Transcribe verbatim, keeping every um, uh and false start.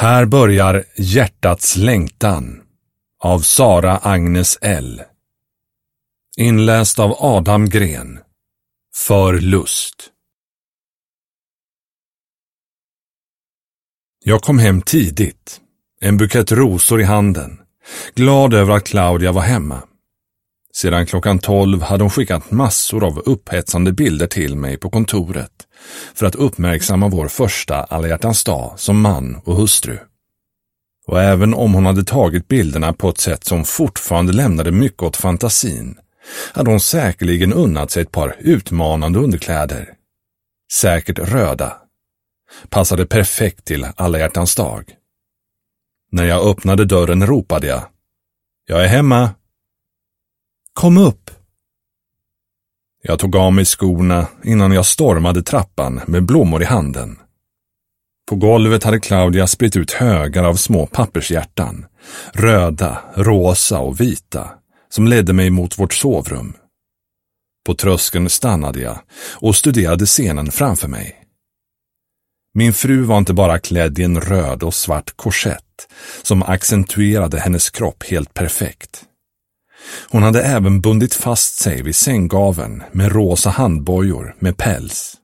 Här börjar Hjärtats längtan av Sara Agnes L. Inläst av Adam Gren. För lust. Jag kom hem tidigt, en bukett rosor i handen, glad över att Claudia var hemma. Sedan klockan tolv hade hon skickat massor av upphetsande bilder till mig på kontoret för att uppmärksamma vår första alla hjärtans dag som man och hustru. Och även om hon hade tagit bilderna på ett sätt som fortfarande lämnade mycket åt fantasin, hade hon säkerligen unnat sig ett par utmanande underkläder. Säkert röda. Passade perfekt till alla hjärtans dag. När jag öppnade dörren ropade jag: "Jag är hemma." "Kom upp." Jag tog av mig skorna innan jag stormade trappan med blommor i handen. På golvet hade Claudia spritt ut högar av små pappershjärtan, röda, rosa och vita, som ledde mig mot vårt sovrum. På tröskeln stannade jag och studerade scenen framför mig. Min fru var inte bara klädd i en röd och svart korsett som accentuerade hennes kropp helt perfekt. Hon hade även bundit fast sig vid sänggaveln med rosa handbojor med päls.